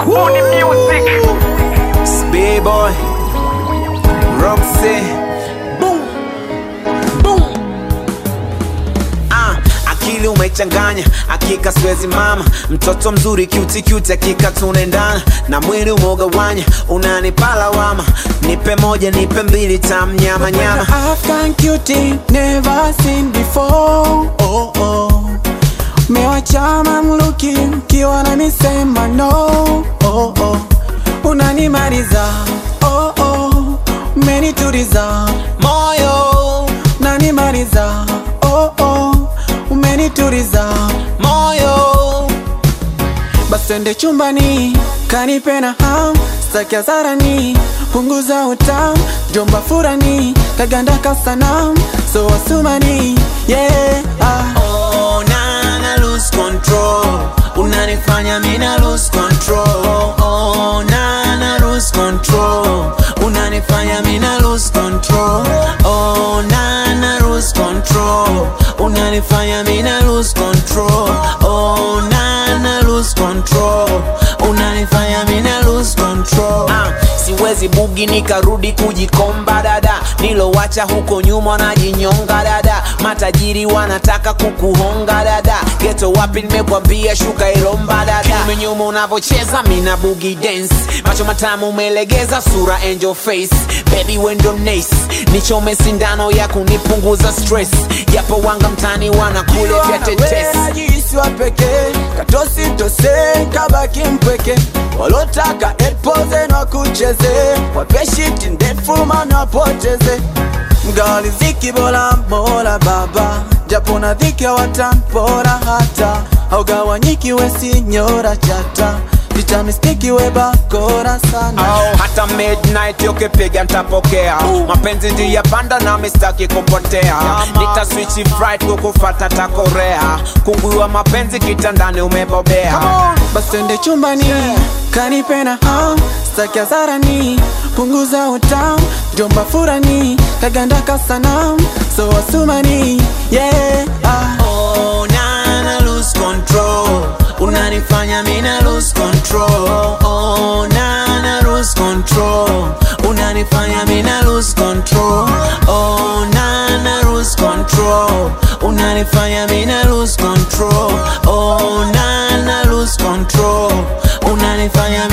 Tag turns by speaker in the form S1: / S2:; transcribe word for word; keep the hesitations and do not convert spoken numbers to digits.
S1: Moody music.
S2: B-boy Roxy. Boom boom. Ah, akili umechanganya, hakika siwezi mama. Mtoto mzuri cute cute, hakika tunaendana. Na mwili umogawanya, unanipa lawama. Nipe moja, nipe mbili, tam nyama nyama.
S3: African cutie, never seen before. Oh oh, mewachama I'm looking, kiwa na misema no. Oh oh, unanimaliza. Oh oh, umenituliza
S2: Moyo,
S3: unanimaliza. Oh oh, umenituliza
S2: moyo.
S3: basi twende chumbani, kanipena ham, staki hasarani, punguza utamu, jomba furani, kaganda kasanam, so asumani, yeah ah.
S2: Oh, na na lose control, unanifanya mina lose control. Oh, na na lose control, unanifanya mina lose control. Oh, na na lose control, unanifanya mina lose control. Oh, na na lose control, unanifanya mina lose control. Ah, siwezi bugi nikarudi kujikomba dada, nilowacha huko nyuma na jinyonga dada. Matajiri wanataka kukuhonga dada, geto wapi nimekwambia shuka ilomba dada. Kinyume nyuma unavocheza mina bugi dance, macho matamu umelegeza sura angel face. Baby wendo nice, nichome sindano ya kunipunguza stress. Yapo wanga mtani wanakule vya tetes.
S3: Najisi wa peke, katosi tose, kabaki mpweke. Walotaka etpoze na kucheze, wapeshi tindefu mana poteze. Mgali ziki bola mola baba, japo na dhiki watampora hata. Haugawanyiki we sinyora chata, vitamistiki we bakora sana.
S2: Oh, hata midnight ukipiga ntapokea. Mapenzi ndiye panda na mistaki kupotea. Nita switch fright kukufata takorea. Kungua mapenzi kitandani umebobea.
S3: Basi twende chumbani, kanipena ham, staki hasarani, punguza utamu, jomba furani, kaganda kasanam, so asumani, yeah ah.
S2: Oh, na na lose control, unanifanya mina lose control. Oh, na na lose control, unanifanya mina lose control. Oh, na na lose control, unanifanya mina lose control. Oh, na na lose control, unanifanya